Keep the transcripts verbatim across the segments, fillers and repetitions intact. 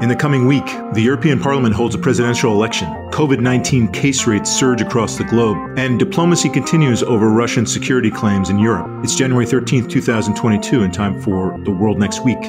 In the coming week, the European Parliament holds a presidential election. COVID nineteen case rates surge across the globe, and diplomacy continues over Russian security claims in Europe. It's January thirteenth, twenty twenty-two, and time for The World Next Week.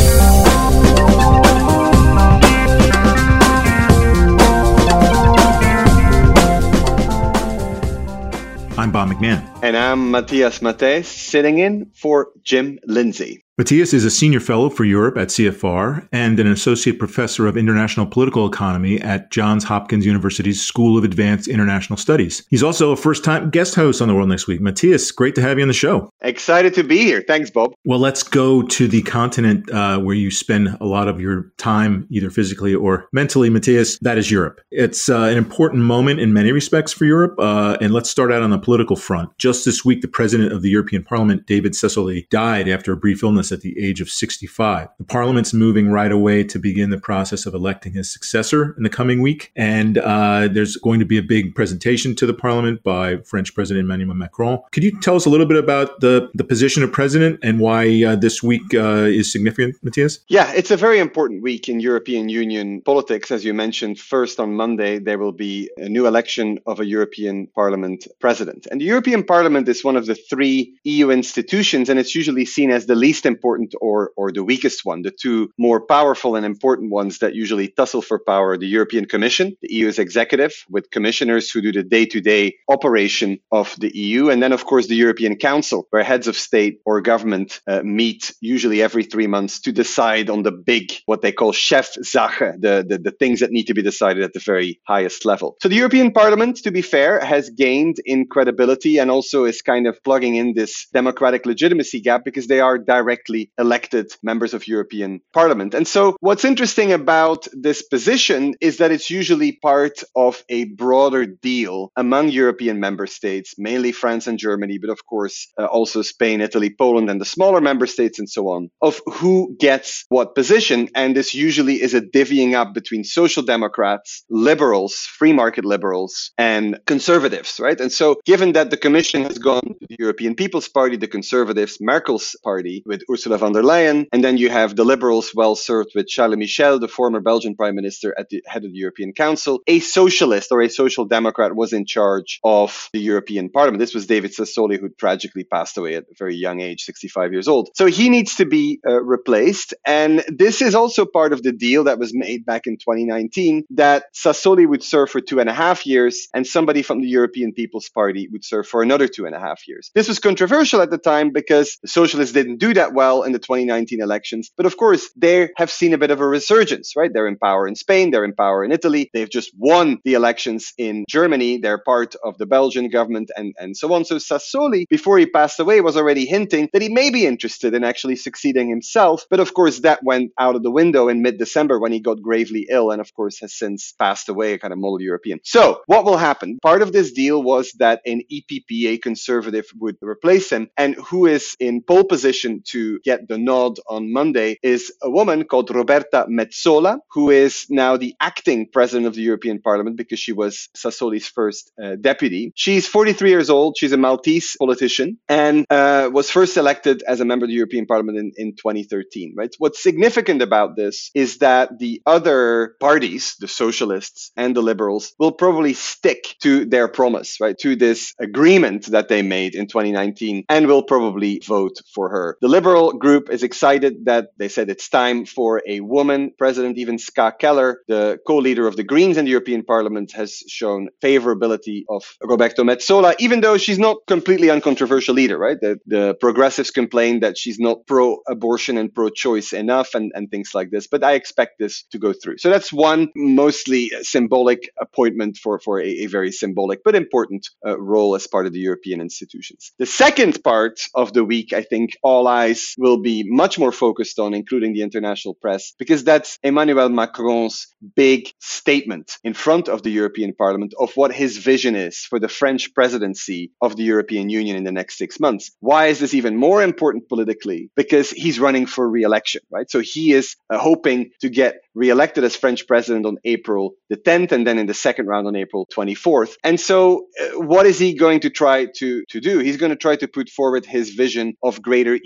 I'm Bob McMahon. And I'm Matthias Matthes, sitting in for Jim Lindsay. Matthias is a senior fellow for Europe at C F R and an associate professor of international political economy at Johns Hopkins University's School of Advanced International Studies. He's also a first-time guest host on The World Next Week. Matthias, great to have you on the show. Excited to be here. Thanks, Bob. Well, let's go to the continent uh, where you spend a lot of your time, either physically or mentally, Matthias. That is Europe. It's uh, an important moment in many respects for Europe. Uh, and let's start out on the political front. Just this week, the president of the European Parliament, David Sassoli, died after a brief illness at the age of sixty-five. The Parliament's moving right away to begin the process of electing his successor in the coming week. And uh, there's going to be a big presentation to the Parliament by French President Emmanuel Macron. Could you tell us a little bit about the, the position of president and why uh, this week uh, is significant, Matthias? Yeah, it's a very important week in European Union politics. As you mentioned, first on Monday, there will be a new election of a European Parliament president. And the European Parliament is one of the three E U institutions, and it's usually seen as the least important or or the weakest one. The two more powerful and important ones that usually tussle for power are the European Commission, the E U's executive, with commissioners who do the day-to-day operation of the E U, and then of course the European Council, where heads of state or government uh, meet usually every three months to decide on the big, what they call Chefsache, the, the the things that need to be decided at the very highest level. So the European Parliament, to be fair, has gained in credibility and also is kind of plugging in this democratic legitimacy gap because they are directly elected members of European Parliament. And so what's interesting about this position is that it's usually part of a broader deal among European member states, mainly France and Germany, but of course uh, also Spain, Italy, Poland, and the smaller member states and so on, of who gets what position. And this usually is a divvying up between social democrats, liberals, free market liberals, and conservatives, right? And so given that the Commission has gone to the European People's Party, the conservatives, Merkel's party with Ursula von der Leyen, and then you have the liberals well served with Charles Michel, the former Belgian prime minister at the head of the European Council. A socialist or a social democrat was in charge of the European Parliament. This was David Sassoli, who tragically passed away at a very young age, sixty-five years old. So he needs to be uh, replaced. And this is also part of the deal that was made back in twenty nineteen, that Sassoli would serve for two and a half years and somebody from the European People's Party would serve for another two and a half years. This was controversial at the time because the socialists didn't do that well in the twenty nineteen elections. But of course, they have seen a bit of a resurgence, right? They're in power in Spain, they're in power in Italy. They've just won the elections in Germany. They're part of the Belgian government and, and so on. So Sassoli, before he passed away, was already hinting that he may be interested in actually succeeding himself. But of course, that went out of the window in mid-December when he got gravely ill and of course has since passed away, a kind of model European. So what will happen? Part of this deal was that an E P P, a conservative, would replace him. And who is in pole position to get the nod on Monday is a woman called Roberta Metsola, who is now the acting president of the European Parliament because she was Sassoli's first uh, deputy. She's forty-three years old. She's a Maltese politician and uh, was first elected as a member of the European Parliament in, in twenty thirteen. Right? What's significant about this is that the other parties, the socialists and the liberals, will probably stick to their promise, right, to this agreement that they made in twenty nineteen and will probably vote for her. The liberal group is excited that they said it's time for a woman president. Even Ska Keller, the co-leader of the Greens in the European Parliament, has shown favorability of Roberta Metsola, even though she's not completely uncontroversial leader, right? The, the progressives complain that she's not pro-abortion and pro-choice enough and, and things like this, but I expect this to go through. So that's one mostly symbolic appointment for, for a, a very symbolic but important uh, role as part of the European institutions. The second part of the week, I think all eyes will be much more focused on, including the international press, because that's Emmanuel Macron's big statement in front of the European Parliament of what his vision is for the French presidency of the European Union in the next six months. Why is this even more important politically? Because he's running for re-election, right? So he is uh, hoping to get re-elected as French president on April the tenth and then in the second round on April twenty-fourth. And so uh, what is he going to try to, to do? He's going to try to put forward his vision of greater E U sovereignty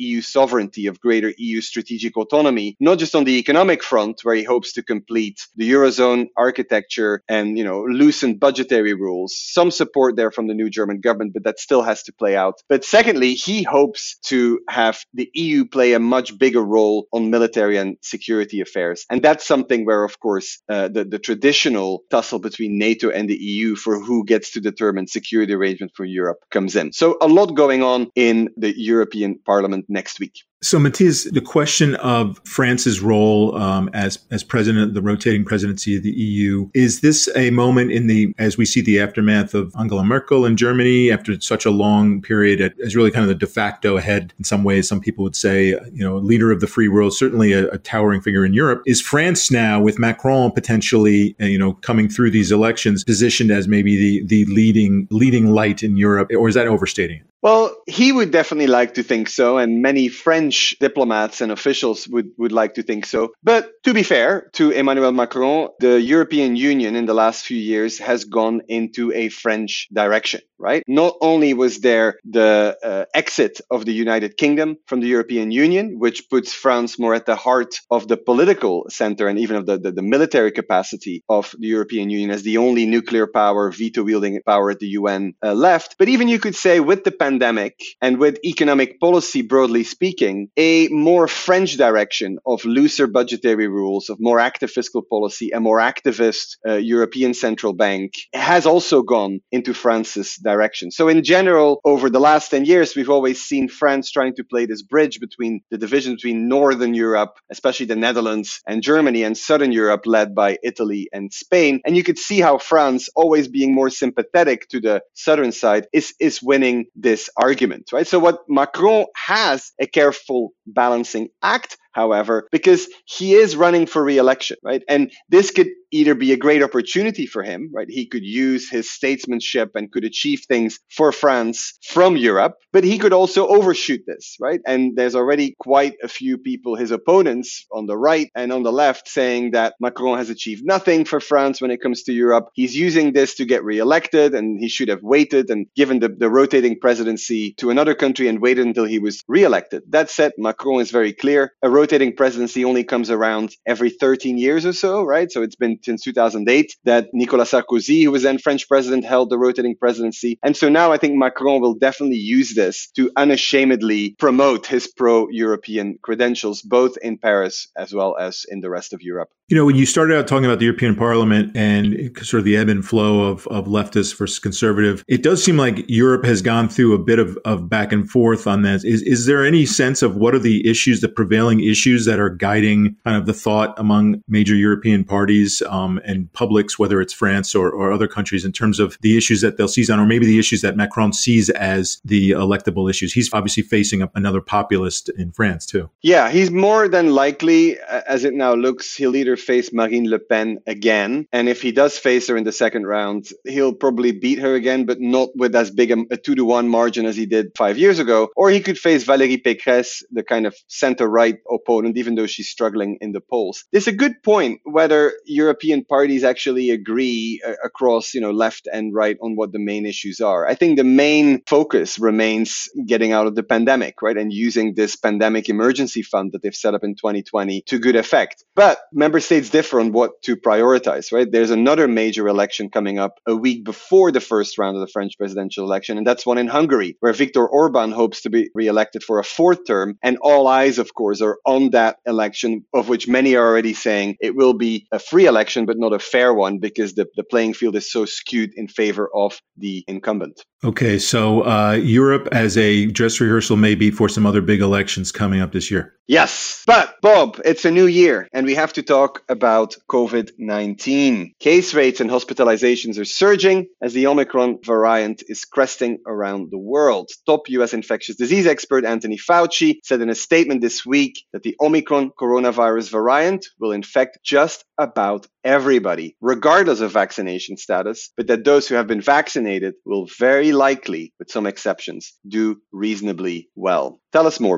sovereignty, of greater E U strategic autonomy, not just on the economic front, where he hopes to complete the Eurozone architecture and, you know, loosen budgetary rules. Some support there from the new German government, but that still has to play out. But secondly, he hopes to have the E U play a much bigger role on military and security affairs. And that's something where, of course, uh, the, the traditional tussle between NATO and the E U for who gets to determine security arrangement for Europe comes in. So a lot going on in the European Parliament next week. So, Matthias, the question of France's role um, as as president of the rotating presidency of the E U, is this a moment in the, as we see the aftermath of Angela Merkel in Germany after such a long period as really kind of the de facto head, in some ways, some people would say, you know, leader of the free world, certainly a, a towering figure in Europe. Is France now, with Macron potentially, you know, coming through these elections, positioned as maybe the, the leading leading light in Europe, or is that overstating it? Well, he would definitely like to think so, and many French diplomats and officials would, would like to think so. But to be fair to Emmanuel Macron, the European Union in the last few years has gone into a French direction, right? Not only was there the uh, exit of the United Kingdom from the European Union, which puts France more at the heart of the political center and even of the, the, the military capacity of the European Union as the only nuclear power, veto-wielding power at the U N uh, left. But even you could say with the pandemic and with economic policy, broadly speaking, a more French direction of looser budgetary rules, of more active fiscal policy, a more activist uh, European Central Bank has also gone into France's direction. So in general, over the last ten years, we've always seen France trying to play this bridge between the division between Northern Europe, especially the Netherlands and Germany, and Southern Europe, led by Italy and Spain. And you could see how France, always being more sympathetic to the Southern side, is, is winning this argument, right? So what Macron has a careful balancing act, however, because he is running for re-election, right? And this could either be a great opportunity for him, right? He could use his statesmanship and could achieve things for France from Europe, but he could also overshoot this, right? And there's already quite a few people, his opponents on the right and on the left, saying that Macron has achieved nothing for France when it comes to Europe. He's using this to get re-elected, and he should have waited and given the, the rotating presidency to another country and waited until he was re-elected. That said, Macron is very clear. A rotating presidency only comes around every thirteen years or so, right? So it's been since two thousand eight that Nicolas Sarkozy, who was then French president, held the rotating presidency. And so now I think Macron will definitely use this to unashamedly promote his pro-European credentials, both in Paris as well as in the rest of Europe. You know, when you started out talking about the European Parliament and sort of the ebb and flow of, of leftist versus conservative, it does seem like Europe has gone through a bit of, of back and forth on that. Is, is there any sense of what are the issues, the prevailing issues that are guiding kind of the thought among major European parties um, and publics, whether it's France or, or other countries, in terms of the issues that they'll seize on, or maybe the issues that Macron sees as the electable issues? He's obviously facing another populist in France, too. Yeah, he's more than likely, as it now looks, he'll either face Marine Le Pen again. And if he does face her in the second round, he'll probably beat her again, but not with as big a, a two to one margin as he did five years ago. Or he could face Valérie Pécresse, the kind of center-right opponent, even though she's struggling in the polls. There's a good point whether European parties actually agree uh, across, you know, left and right on what the main issues are. I think the main focus remains getting out of the pandemic, right? And using this pandemic emergency fund that they've set up in twenty twenty to good effect. But member states differ on what to prioritize, right? There's another major election coming up a week before the first round of the French presidential election, and that's one in Hungary, where Viktor Orban hopes to be re-elected for a fourth term. And all eyes, of course, are on that election, of which many are already saying it will be a free election, but not a fair one, because the, the playing field is so skewed in favor of the incumbent. Okay, so uh, Europe as a dress rehearsal maybe for some other big elections coming up this year. Yes, but Bob, it's a new year and we have to talk about COVID nineteen. Case rates and hospitalizations are surging as the Omicron variant is cresting around the world. Top U S infectious disease expert Anthony Fauci said in a statement this week that the Omicron coronavirus variant will infect just about everybody, regardless of vaccination status, but that those who have been vaccinated will very likely, with some exceptions, do reasonably well. Tell us more, Bob.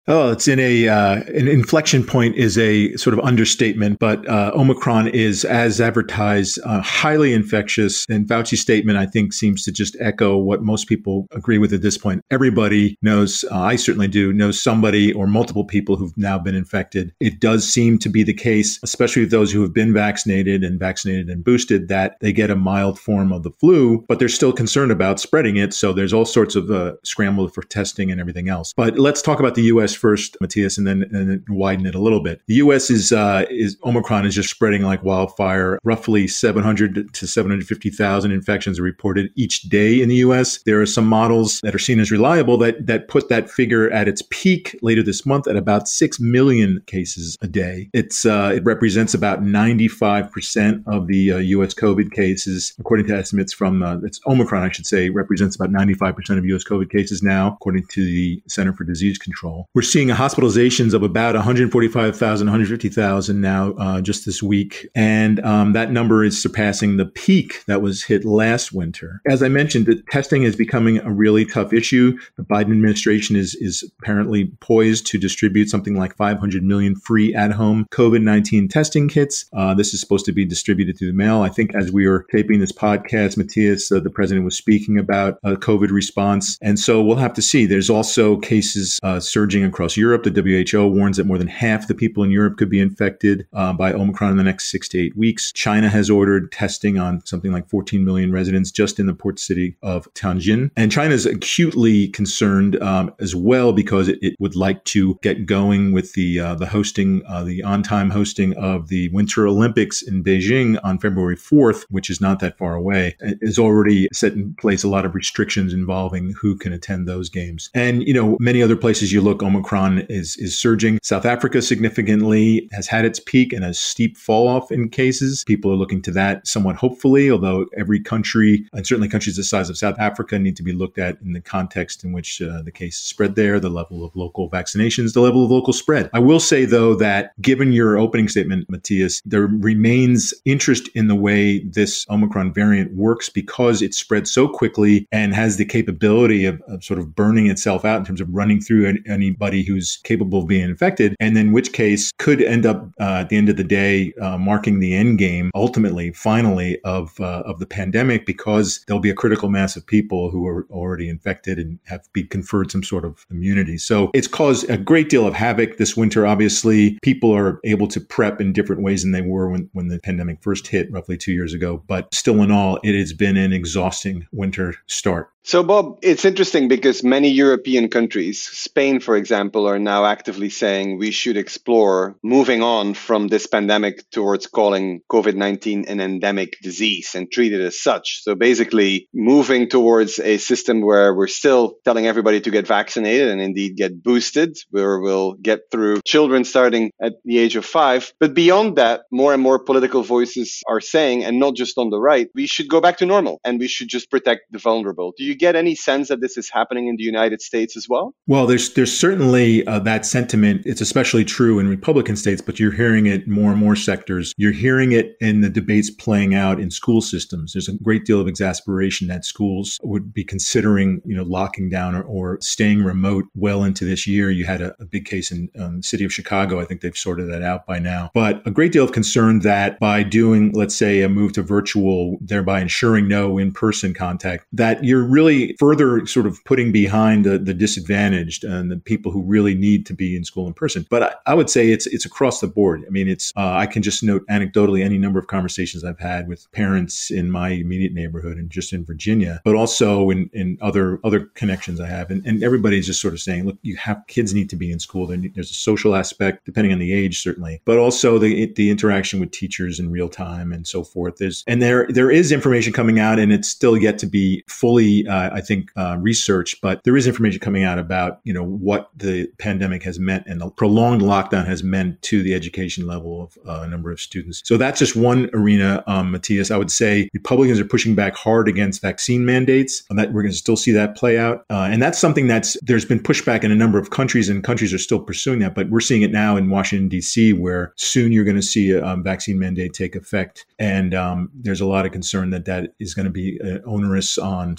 Oh, it's in a uh, an inflection point is a sort of understatement, but uh, Omicron is, as advertised, uh, highly infectious. And Fauci's statement, I think, seems to just echo what most people agree with at this point. Everybody knows, uh, I certainly do, knows somebody or multiple people who've now been infected. It does seem to be the case, especially with those who have been vaccinated and vaccinated and boosted, that they get a mild form of the flu, but they're still concerned about spreading it. So there's all sorts of uh, scramble for testing and everything else. But let's talk about the U S first, Matthias, and then, and then widen it a little bit. The U S is uh, is Omicron is just spreading like wildfire. Roughly seven hundred to seven hundred fifty thousand infections are reported each day in the U S. There are some models that are seen as reliable that that put that figure at its peak later this month at about six million cases a day. It's uh, it represents about ninety-five percent of the uh, U S COVID cases, according to estimates from uh, it's Omicron, I should say, represents about ninety-five percent of U S COVID cases now, according to the Center for Disease Control. We're seeing hospitalizations of about one hundred forty-five thousand, one hundred fifty thousand now uh, just this week. And um, that number is surpassing the peak that was hit last winter. As I mentioned, the testing is becoming a really tough issue. The Biden administration is, is apparently poised to distribute something like five hundred million free at-home COVID nineteen testing kits. Uh, this is supposed to be distributed through the mail. I think as we were taping this podcast, Matthias, uh, the president was speaking about a COVID response. And so we'll have to see. There's also cases uh, surging across Europe. The W H O warns that more than half the people in Europe could be infected uh, by Omicron in the next six to eight weeks. China has ordered testing on something like fourteen million residents just in the port city of Tianjin. And China is acutely concerned um, as well because it, it would like to get going with the uh, the hosting, uh, the on-time hosting of the Winter Olympics in Beijing on February fourth, which is not that far away. It has already set in place a lot of restrictions involving who can attend those games. And, you know, many other places you look, Omicron is is surging. South Africa significantly has had its peak and a steep fall off in cases. People are looking to that somewhat hopefully, although every country, and certainly countries the size of South Africa, need to be looked at in the context in which uh, the case spread there, the level of local vaccinations, the level of local spread. I will say, though, that given your opening statement, Matthias, there remains interest in the way this Omicron variant works because it spreads so quickly and has the capability of, of sort of burning itself out in terms of running through any, anybody who's capable of being infected, and in which case could end up uh, at the end of the day uh, marking the end game, ultimately, finally, of uh, of the pandemic, because there'll be a critical mass of people who are already infected and have been conferred some sort of immunity. So it's caused a great deal of havoc this winter. Obviously, people are able to prep in different ways than they were when, when the pandemic first hit roughly two years ago. But still in all, it has been an exhausting winter start. So, Bob, it's interesting because many European countries, Spain, for example, are now actively saying we should explore moving on from this pandemic towards calling COVID nineteen an endemic disease and treat it as such. So basically moving towards a system where we're still telling everybody to get vaccinated and indeed get boosted, where we'll get through children starting at the age of five. But beyond that, more and more political voices are saying, and not just on the right, we should go back to normal and we should just protect the vulnerable. Do you get any sense that this is happening in the United States as well? Well, there's there's certainly uh, that sentiment. It's especially true in Republican states, but you're hearing it more and more sectors. You're hearing it in the debates playing out in school systems. There's a great deal of exasperation that schools would be considering, you know, locking down or, or staying remote well into this year. You had a, a big case in um, the city of Chicago. I think they've sorted that out by now. But a great deal of concern that by doing, let's say, a move to virtual, thereby ensuring no in-person contact, that you're really really further sort of putting behind the, the disadvantaged and the people who really need to be in school in person. But I, I would say it's it's across the board. I mean, it's uh, I can just note anecdotally any number of conversations I've had with parents in my immediate neighborhood and just in Virginia, but also in, in other other connections I have. And, and everybody's just sort of saying, look, you have kids need to be in school. There's a social aspect, depending on the age, certainly, but also the the interaction with teachers in real time and so forth. There's and there there is information coming out, and it's still yet to be fully Uh, I think, uh, research, but there is information coming out about, you know, what the pandemic has meant and the prolonged lockdown has meant to the education level of uh, a number of students. So that's just one arena, um, Matthias. I would say Republicans are pushing back hard against vaccine mandates, and that we're going to still see that play out. Uh, and that's something that's, there's been pushback in a number of countries, and countries are still pursuing that. But we're seeing it now in Washington, D C, where soon you're going to see a um, vaccine mandate take effect. And um, there's a lot of concern that that is going to be uh, onerous on small business.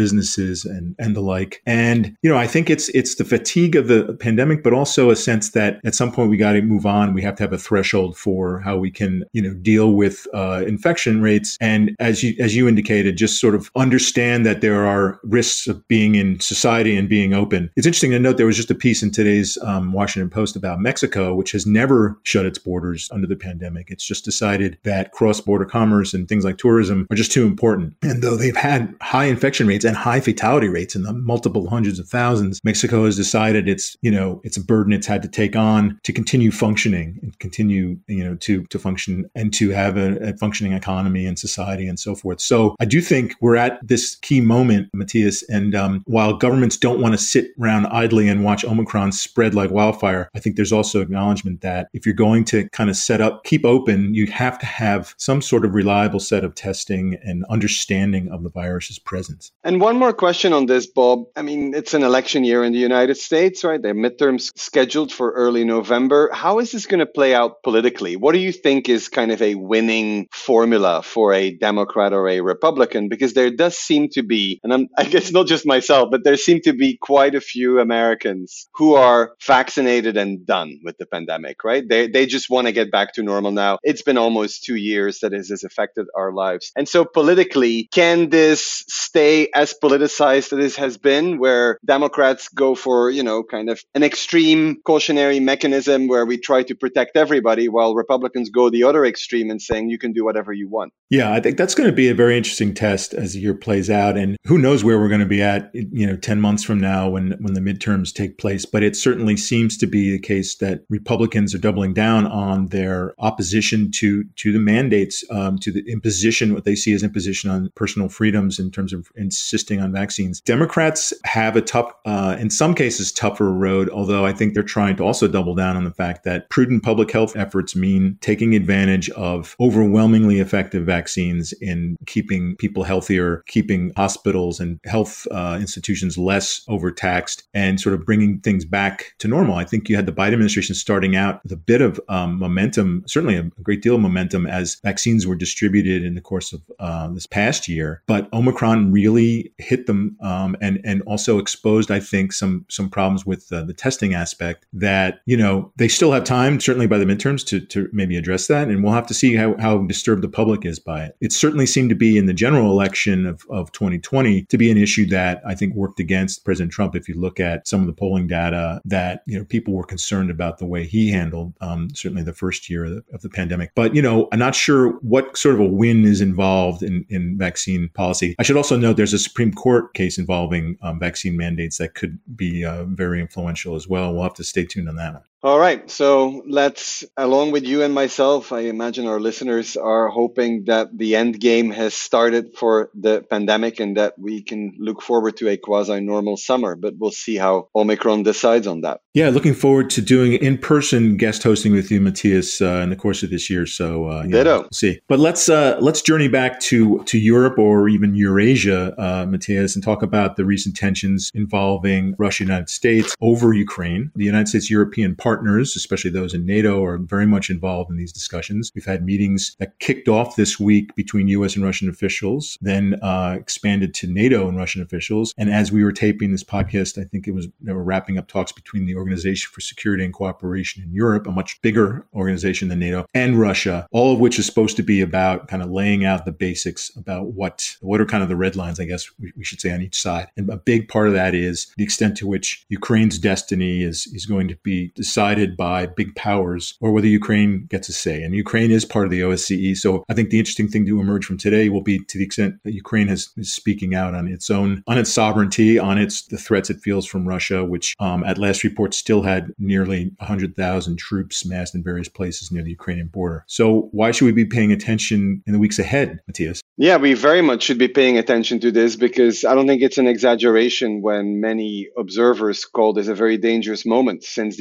businesses and, and the like. And, you know, I think it's it's the fatigue of the pandemic, but also a sense that at some point we got to move on. We have to have a threshold for how we can, you know, deal with uh, infection rates. And as you as you indicated, just sort of understand that there are risks of being in society and being open. It's interesting to note there was just a piece in today's um, Washington Post about Mexico, which has never shut its borders under the pandemic. It's just decided that cross-border commerce and things like tourism are just too important. And though they've had high infection rates and high fatality rates in the multiple hundreds of thousands, Mexico has decided it's, you know, it's a burden it's had to take on to continue functioning and continue, you know, to, to function and to have a, a functioning economy and society and so forth. So I do think we're at this key moment, Matthias. And um, while governments don't want to sit around idly and watch Omicron spread like wildfire, I think there's also acknowledgement that if you're going to kind of set up, keep open, you have to have some sort of reliable set of testing and understanding of the virus's presence. And one more question on this, Bob. I mean, it's an election year in the United States, right? There are midterms scheduled for early November. How is this going to play out politically? What do you think is kind of a winning formula for a Democrat or a Republican? Because there does seem to be, and I'm, I guess not just myself, but there seem to be quite a few Americans who are vaccinated and done with the pandemic, right? They they just want to get back to normal now. It's been almost two years that this has affected our lives. And so politically, can this stay as politicized as this has been, where Democrats go for, you know, kind of an extreme cautionary mechanism where we try to protect everybody, while Republicans go the other extreme and saying you can do whatever you want? Yeah, I think that's going to be a very interesting test as the year plays out. And who knows where we're going to be at, you know, ten months from now when, when the midterms take place. But it certainly seems to be the case that Republicans are doubling down on their opposition to, to the mandates, um, to the imposition, what they see as imposition on personal freedoms in terms of insisting on vaccines. Democrats have a tough, uh, in some cases, tougher road, although I think they're trying to also double down on the fact that prudent public health efforts mean taking advantage of overwhelmingly effective vaccines in keeping people healthier, keeping hospitals and health uh, institutions less overtaxed, and sort of bringing things back to normal. I think you had the Biden administration starting out with a bit of um, momentum, certainly a, a great deal of momentum as vaccines were distributed in the course of uh, this past year. But Omicron really hit them um, and, and also exposed, I think, some some problems with uh, the testing aspect that, you know, they still have time, certainly by the midterms, to, to maybe address that. And we'll have to see how, how disturbed the public is by it. It certainly seemed to be in the general election of, of twenty twenty to be an issue that I think worked against President Trump. If you look at some of the polling data, that, you know, people were concerned about the way he handled um, certainly the first year of the, of the pandemic. But, you know, I'm not sure what sort of a win is involved in, in vaccine policy. I should also note there's a Supreme Court case involving um, vaccine mandates that could be uh, very influential as well. We'll have to stay tuned on that one. All right. So let's, along with you and myself, I imagine our listeners are hoping that the end game has started for the pandemic and that we can look forward to a quasi-normal summer, but we'll see how Omicron decides on that. Yeah, looking forward to doing in-person guest hosting with you, Matthias, uh, in the course of this year. So uh, yeah, Ditto. We'll see. But let's uh, let's journey back to to Europe or even Eurasia, uh, Matthias, and talk about the recent tensions involving Russia, United States over Ukraine. The United States European partners, especially those in NATO, are very much involved in these discussions. We've had meetings that kicked off this week between U S and Russian officials, then uh, expanded to NATO and Russian officials. And as we were taping this podcast, I think it was they were wrapping up talks between the Organization for Security and Cooperation in Europe, a much bigger organization than NATO, and Russia, all of which is supposed to be about kind of laying out the basics about what what are kind of the red lines, I guess we, we should say, on each side. And a big part of that is the extent to which Ukraine's destiny is is going to be decided by big powers, or whether Ukraine gets a say. And Ukraine is part of the O S C E. So I think the interesting thing to emerge from today will be to the extent that Ukraine has, is speaking out on its own, on its sovereignty, on its the threats it feels from Russia, which um, at last report still had nearly one hundred thousand troops massed in various places near the Ukrainian border. So why should we be paying attention in the weeks ahead, Matthias? Yeah, we very much should be paying attention to this, because I don't think it's an exaggeration when many observers call this a very dangerous moment since the end of the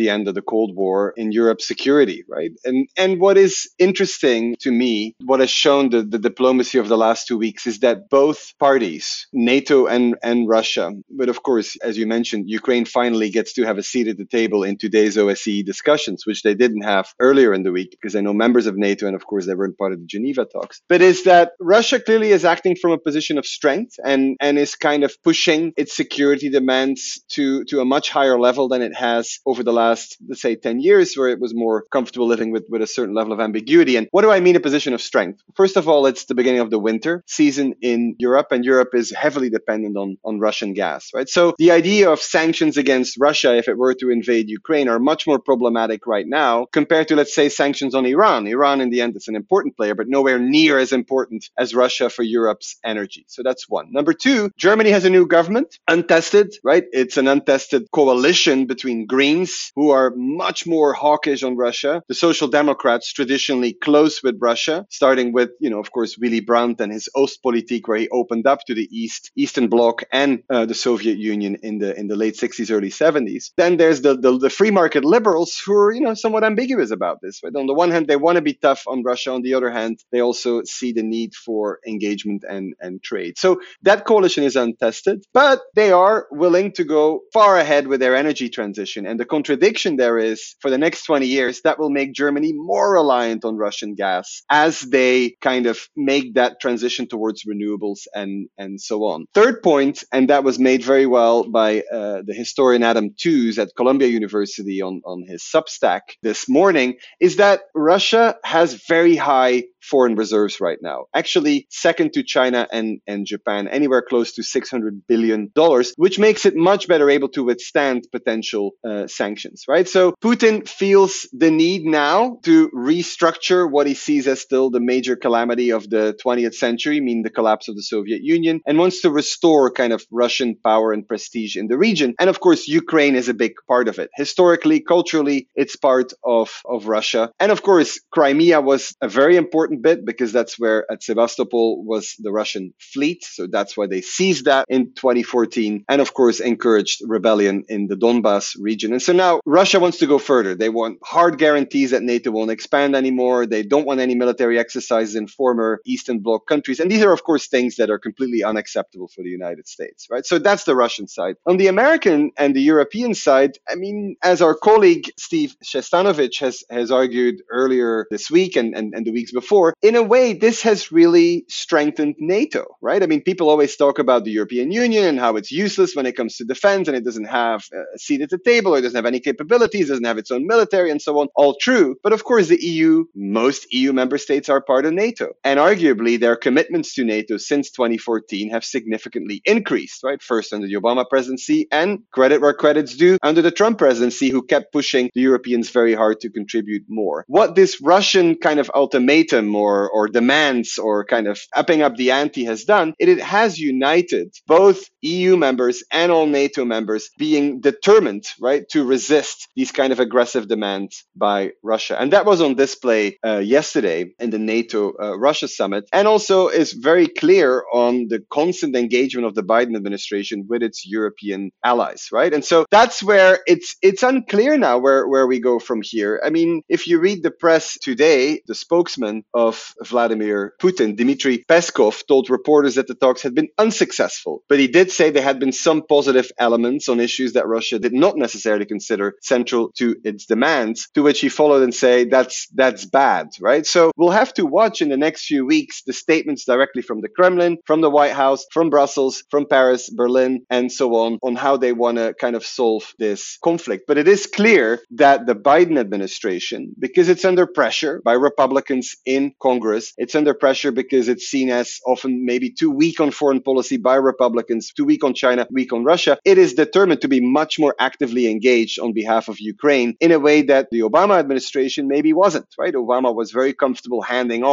Cold War in Europe's security, right? And and what is interesting to me, what has shown the, the diplomacy of the last two weeks is that both parties, NATO and, and Russia, but of course, as you mentioned, Ukraine finally gets to have a seat at the table in today's O S C E discussions, which they didn't have earlier in the week, because I know members of NATO and of course they weren't part of the Geneva talks. But is that Russia clearly is acting from a position of strength and, and is kind of pushing its security demands to, to a much higher level than it has over the last, let's say, ten years, where it was more comfortable living with, with a certain level of ambiguity. And what do I mean a position of strength? First of all, it's the beginning of the winter season in Europe, and Europe is heavily dependent on, on Russian gas, right? So the idea of sanctions against Russia, if it were to invade Ukraine, are much more problematic right now compared to, let's say, sanctions on Iran. Iran, in the end, is an important player, but nowhere near as important as Russia for Europe's energy. So that's one. Number two, Germany has a new government, untested, right? It's an untested coalition between Greens, who are much more hawkish on Russia, the Social Democrats, traditionally close with Russia, starting with, you know, of course, Willy Brandt and his Ostpolitik, where he opened up to the East, Eastern Bloc and uh, the Soviet Union in the in the late sixties, early seventies. Then there's the, the the free market liberals, who are, you know, somewhat ambiguous about this. Right? On the one hand, they want to be tough on Russia. On the other hand, they also see the need for engagement and, and trade. So that coalition is untested, but they are willing to go far ahead with their energy transition. And the contradiction there is, for the next twenty years, that will make Germany more reliant on Russian gas as they kind of make that transition towards renewables and, and so on. Third point, and that was made very well by uh, the historian Adam Tooze at Columbia University on, on his Substack this morning, is that Russia has very high foreign reserves right now. Actually, second to China and, and Japan, anywhere close to six hundred billion dollars, which makes it much better able to withstand potential uh, sanctions, right? So Putin feels the need now to restructure what he sees as still the major calamity of the twentieth century, meaning the collapse of the Soviet Union, and wants to restore kind of Russian power and prestige in the region. And of course, Ukraine is a big part of it. Historically, culturally, it's part of, of Russia. And of course, Crimea was a very important bit, because that's where at Sevastopol was the Russian fleet. So that's why they seized that in twenty fourteen, and of course encouraged rebellion in the Donbas region. And so now Russia wants to go further. They want hard guarantees that NATO won't expand anymore. They don't want any military exercises in former Eastern Bloc countries. And these are, of course, things that are completely unacceptable for the United States, right? So that's the Russian side. On the American and the European side, I mean, as our colleague Steve Shestanovich has, has argued earlier this week and, and, and the weeks before, in a way, this has really strengthened NATO, right? I mean, people always talk about the European Union and how it's useless when it comes to defense, and it doesn't have a seat at the table, or it doesn't have any capabilities, doesn't have its own military, and so on. All true. But of course, the E U, most E U member states are part of NATO. And arguably, their commitments to NATO since twenty fourteen have significantly increased, right? First under the Obama presidency, and credit where credit's due, under the Trump presidency, who kept pushing the Europeans very hard to contribute more. What this Russian kind of ultimatum or, or demands or kind of upping up the ante has done, it, it has united both E U members and all NATO members being determined, right, to resist these kind of aggressive demands by Russia. And that was on display uh, yesterday in the NATO uh, Russia summit, and also is very clear on the constant engagement of the Biden administration with its European allies, right? And so that's where it's it's unclear now where, where we go from here. I mean, if you read the press today, the spokesman of Vladimir Putin, Dmitry Peskov, told reporters that the talks had been unsuccessful. But he did say there had been some positive elements on issues that Russia did not necessarily consider central to its demands, to which he followed and say that's that's bad, right? So we'll have to watch in the next few weeks the statements directly from the Kremlin, from the White House, from Brussels, from Paris, Berlin, and so on, on how they want to kind of solve this conflict. But it is clear that the Biden administration, because it's under pressure by Republicans in Congress, it's under pressure because it's seen as often maybe too weak on foreign policy by Republicans, too weak on China, weak on Russia. It is determined to be much more actively engaged on behalf of Ukraine in a way that the Obama administration maybe wasn't, right? Obama was very comfortable handing off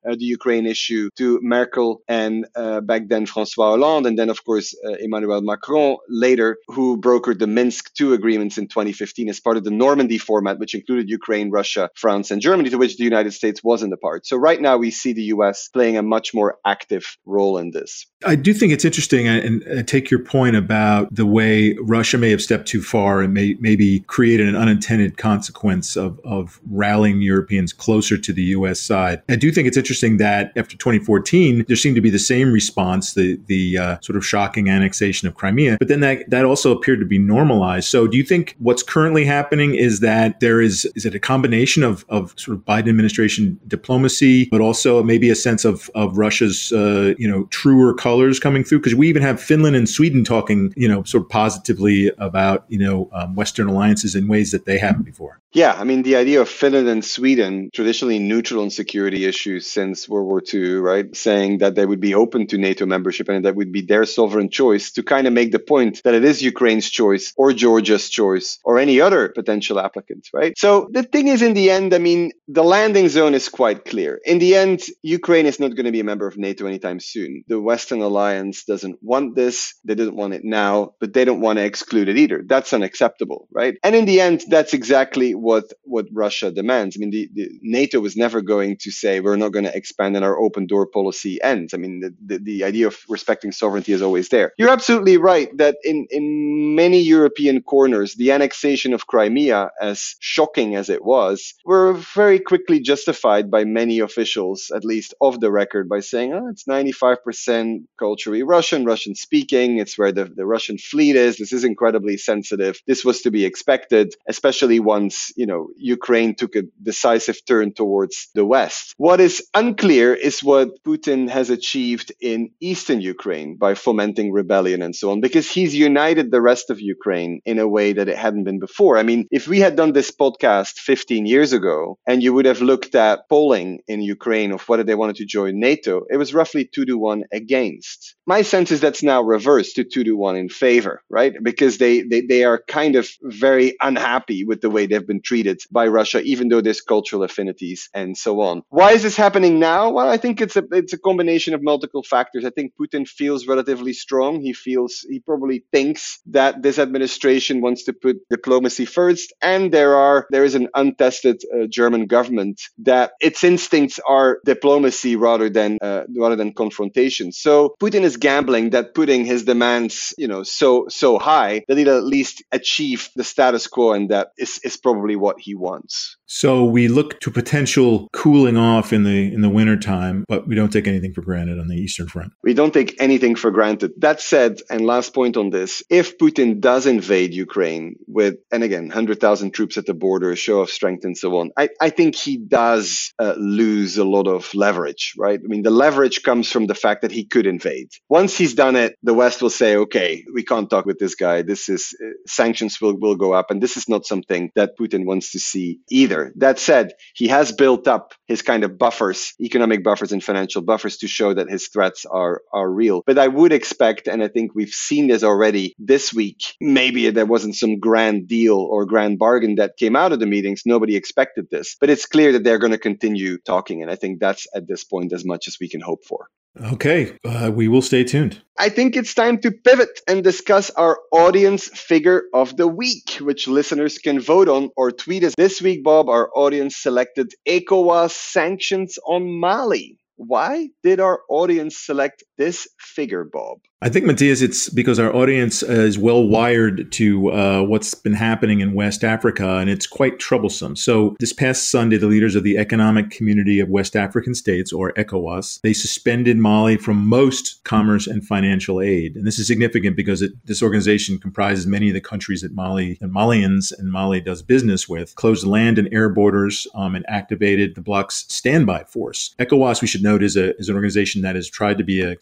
uh, the Ukraine issue to Merkel and uh, back then François Hollande, and then, of course, uh, Emmanuel Macron later, who brokered the Minsk two agreements in twenty fifteen as part of the Normandy format, which included Ukraine, Russia, France, and Germany, to which the United States wasn't a part. So right now we see the U S playing a much more active role in this. I do think it's interesting, and I take your point about the way Russia may have stepped too far and may maybe created an unintended consequence of, of rallying Europeans closer to the U S side. I do think it's interesting that after twenty fourteen, there seemed to be the same response, the the uh, sort of shocking annexation of Crimea, but then that, that also appeared to be normalized. So do you think what's currently happening is that there is, is it a combination of, of sort of Biden administration diplomacy, but also maybe a sense of, of Russia's, uh, you know, truer colors coming through? Because we even have Finland and Sweden talking, you know, sort of positively about, you know, um, Western alliances in ways that they haven't before. Yeah, I mean, the idea of Finland and Sweden, traditionally neutral on security issues since World War Two, right, saying that they would be open to NATO membership and that would be their sovereign choice, to kind of make the point that it is Ukraine's choice or Georgia's choice or any other potential applicant, right? So the thing is, in the end, I mean, the landing zone is quite clear. In the end, Ukraine is not going to be a member of NATO anytime soon. The Western alliance doesn't want this. They didn't want it now, but they don't want to exclude it either. That's unacceptable, right? And in the end, that's exactly what, what Russia demands. I mean, the, the NATO was never going to say we're not going to expand and our open door policy ends. I mean, the, the, the idea of respecting sovereignty is always there. You're absolutely right that in, in many European corners, the annexation of Crimea, as shocking as it was, were very quickly justified by many officials, at least off the record, by saying, oh, it's ninety-five percent culturally Russian, Russian speaking. It's where the, the Russian fleet is. This is incredibly sensitive. This was to be expected, especially once, you know, Ukraine took a decisive turn towards the West. What is unclear is what Putin has achieved in eastern Ukraine by fomenting rebellion and so on, because he's united the rest of Ukraine in a way that it hadn't been before. I mean, if we had done this podcast fifteen years ago and you would have looked at polling in Ukraine of whether they wanted to join NATO, it was roughly two to one against. My sense is that's now reversed to two to one in favor, right? Because they, they, they are kind of very unhappy with the way they've been treated by Russia, even though there's cultural affinities and so on. Why is this happening now? Well, I think it's a it's a combination of multiple factors. I think Putin feels relatively strong. He feels, he probably thinks that this administration wants to put diplomacy first, and there are there is an untested uh, German government that its instincts are diplomacy rather than uh, rather than confrontation. So Putin is gambling that putting his demands, you know, so so high that he'll at least achieve the status quo, and that is is probably what he wants. So we look to potential cooling off in the in the wintertime, but we don't take anything for granted on the Eastern Front. We don't take anything for granted. That said, and last point on this, if Putin does invade Ukraine with, and again, one hundred thousand troops at the border, a show of strength and so on, I, I think he does uh, lose a lot of leverage, right? I mean, the leverage comes from the fact that he could invade. Once he's done it, the West will say, okay, we can't talk with this guy. This is, uh, sanctions will, will go up. And this is not something that Putin wants to see either. That said, he has built up his kind of buffers, economic buffers and financial buffers, to show that his threats are, are real. But I would expect, and I think we've seen this already this week, maybe there wasn't some grand deal or grand bargain that came out of the meetings. Nobody expected this. But it's clear that they're going to continue talking. And I think that's at this point as much as we can hope for. Okay, uh, we will stay tuned. I think it's time to pivot and discuss our audience figure of the week, which listeners can vote on or tweet us. This week, Bob, our audience selected ECOWAS sanctions on Mali. Why did our audience select this figure, Bob? I think, Matthias, it's because our audience is well wired to uh, what's been happening in West Africa, and it's quite troublesome. So this past Sunday, the leaders of the Economic Community of West African States, or ECOWAS, they suspended Mali from most commerce and financial aid. And this is significant because it, this organization comprises many of the countries that Mali and Malians and Mali does business with, closed land and air borders, um, and activated the bloc's standby force. ECOWAS, we should note, is, a, is an organization that has tried to be a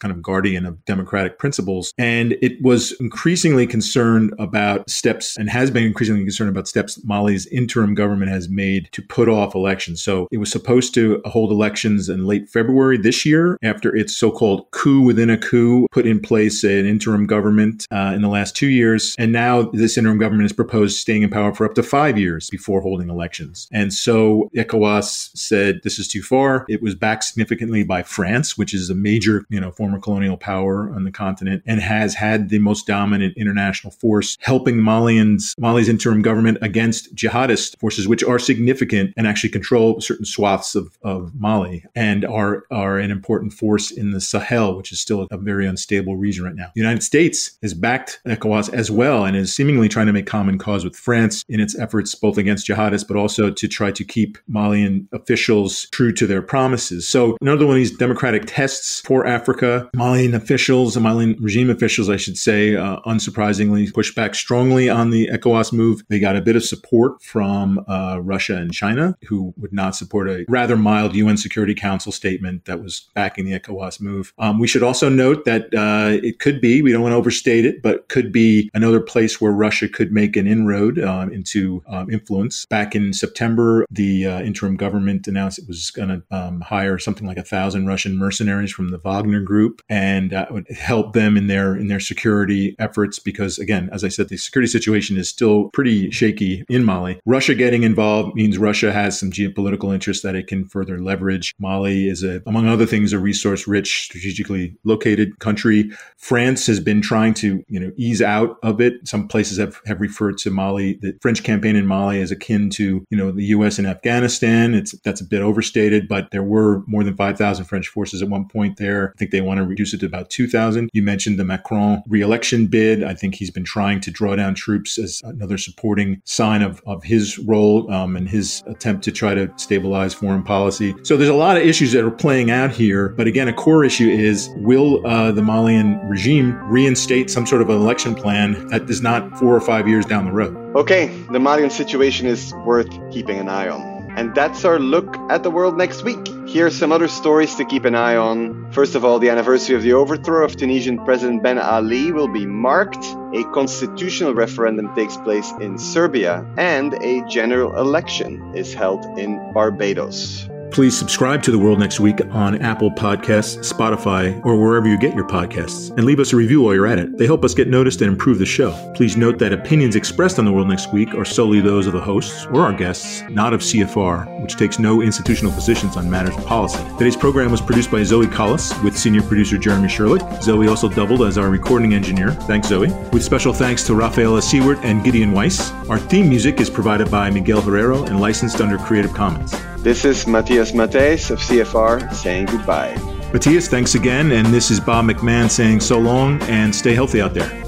kind of guardian of democratic principles. And it was increasingly concerned about steps and has been increasingly concerned about steps Mali's interim government has made to put off elections. So it was supposed to hold elections in late February this year after its so-called coup within a coup put in place an interim government uh, in the last two years. And now this interim government has proposed staying in power for up to five years before holding elections. And so ECOWAS said this is too far. It was backed significantly by France, which is a major, you know, former colonial power on the continent and has had the most dominant international force helping Malians, Mali's interim government against jihadist forces, which are significant and actually control certain swaths of, of Mali and are, are an important force in the Sahel, which is still a very unstable region right now. The United States has backed ECOWAS as well and is seemingly trying to make common cause with France in its efforts both against jihadists, but also to try to keep Malian officials true to their promises. So another one of these democratic tests for Africa, Malian officials, Malian regime officials, I should say, uh, unsurprisingly pushed back strongly on the ECOWAS move. They got a bit of support from uh, Russia and China, who would not support a rather mild U N Security Council statement that was backing the ECOWAS move. Um, we should also note that uh, it could be, we don't want to overstate it, but could be another place where Russia could make an inroad um, into um, influence. Back in September, the uh, interim government announced it was going to um, hire something like a thousand Russian mercenaries from the Wagner Group, and that would help them in their in their security efforts. Because again, as I said, the security situation is still pretty shaky in Mali. Russia getting involved means Russia has some geopolitical interests that it can further leverage. Mali is, a, among other things, a resource-rich, strategically located country. France has been trying to, you know, ease out of it. Some places have, have referred to Mali, the French campaign in Mali, as akin to, you know, the U S in Afghanistan. It's that's a bit overstated, but there were more than five thousand French forces at one point there. I think they want to reduce it to about two thousand. You mentioned the Macron re-election bid. I think he's been trying to draw down troops as another supporting sign of, of his role um, and his attempt to try to stabilize foreign policy. So there's a lot of issues that are playing out here. But again, a core issue is, will uh, the Malian regime reinstate some sort of an election plan that is not four or five years down the road? Okay, the Malian situation is worth keeping an eye on. And that's our look at the world next week. Here are some other stories to keep an eye on. First of all, the anniversary of the overthrow of Tunisian President Ben Ali will be marked. A constitutional referendum takes place in Serbia, and a general election is held in Barbados. Please subscribe to The World Next Week on Apple Podcasts, Spotify, or wherever you get your podcasts, and leave us a review while you're at it. They help us get noticed and improve the show. Please note that opinions expressed on The World Next Week are solely those of the hosts or our guests, not of C F R, which takes no institutional positions on matters of policy. Today's program was produced by Zoe Collis with senior producer Jeremy Sherlick. Zoe also doubled as our recording engineer. Thanks, Zoe. With special thanks to Rafaela Seward and Gideon Weiss. Our theme music is provided by Miguel Herrero and licensed under Creative Commons. This is Matthias Matthijs of C F R saying goodbye. Matthias, thanks again. And this is Bob McMahon saying so long and stay healthy out there.